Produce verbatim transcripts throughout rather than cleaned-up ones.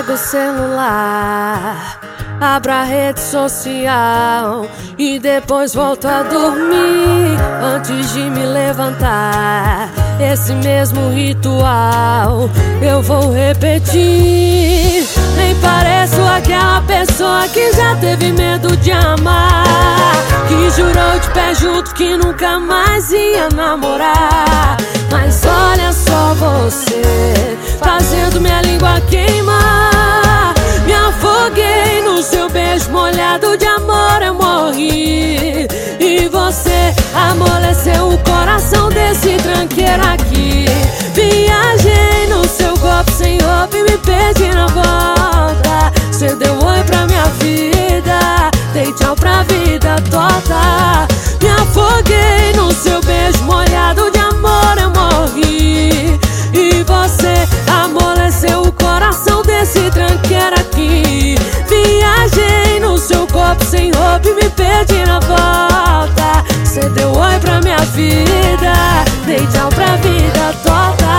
pega o celular, abra a rede social e depois volto a dormir antes de me levantar. Esse mesmo ritual eu vou repetir. Nem pareço aquela pessoa que já teve medo de amar, que jurou de pé junto que nunca mais ia namorar. Mas olha só você, fazendo minha língua queimar. Me afoguei no seu beijo molhado de amor, eu morri. E você amoleceu o coração desse tranqueiro aqui. Viajei no seu corpo sem roupa e me perdi na volta. Cê deu oi pra minha vida, dei tchau pra vida toda. Me afoguei no seu beijo molhado de amor, eu morri. E você amoleceu o coração desse tranqueiro aqui. Viajei no seu corpo sem roupa e me perdi na volta. Cê deu oi pra minha vida, dei tchau pra vida toda.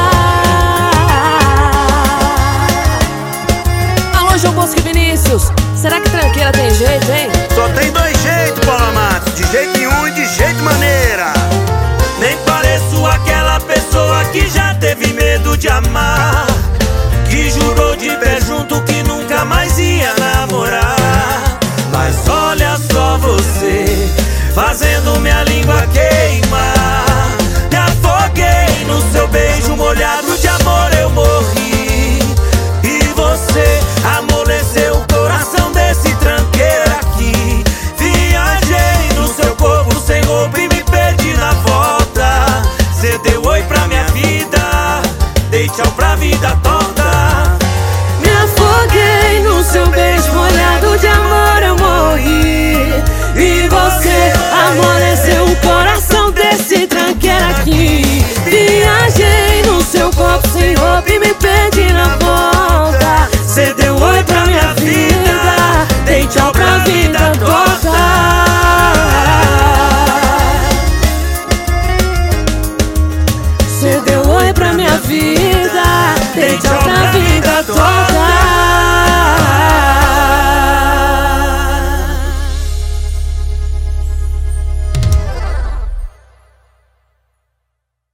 Alô, João Bosco e Vinícius, será que tranqueira tem jeito, hein? Só tem dois jeitos, Paula Matos, de jeito nenhum e de jeito maneira. Nem pareço aquela pessoa que já teve medo de amar, que jurou de pé junto que nunca mais ia namorar. Mas olha só você, fazendo minha